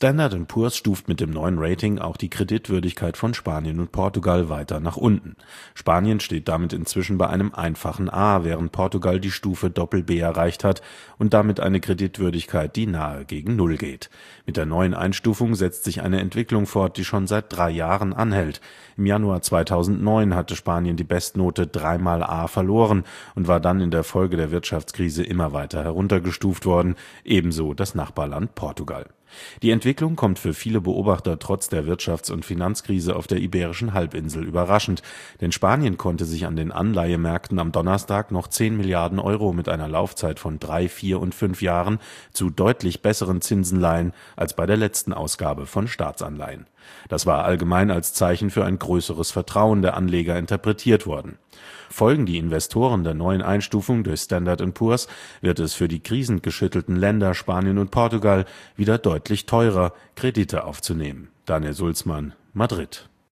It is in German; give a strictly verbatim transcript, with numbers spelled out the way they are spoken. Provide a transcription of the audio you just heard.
Standard and Poor's stuft mit dem neuen Rating auch die Kreditwürdigkeit von Spanien und Portugal weiter nach unten. Spanien steht damit inzwischen bei einem einfachen A, während Portugal die Stufe Doppel-B erreicht hat und damit eine Kreditwürdigkeit, die nahe gegen Null geht. Mit der neuen Einstufung setzt sich eine Entwicklung fort, die schon seit drei Jahren anhält. Im Januar zweitausendneun hatte Spanien die Bestnote dreimal A verloren und war dann in der Folge der Wirtschaftskrise immer weiter heruntergestuft worden, ebenso das Nachbarland Portugal. Die Entwicklung kommt für viele Beobachter trotz der Wirtschafts- und Finanzkrise auf der Iberischen Halbinsel überraschend, denn Spanien konnte sich an den Anleihemärkten am Donnerstag noch zehn Milliarden Euro mit einer Laufzeit von drei, vier und fünf Jahren zu deutlich besseren Zinsen leihen als bei der letzten Ausgabe von Staatsanleihen. Das war allgemein als Zeichen für ein größeres Vertrauen der Anleger interpretiert worden. Folgen die Investoren der neuen Einstufung durch Standard and Poor's, wird es für die krisengeschüttelten Länder Spanien und Portugal wieder deutlich teurer, Kredite aufzunehmen. Daniel Sulzmann, Madrid.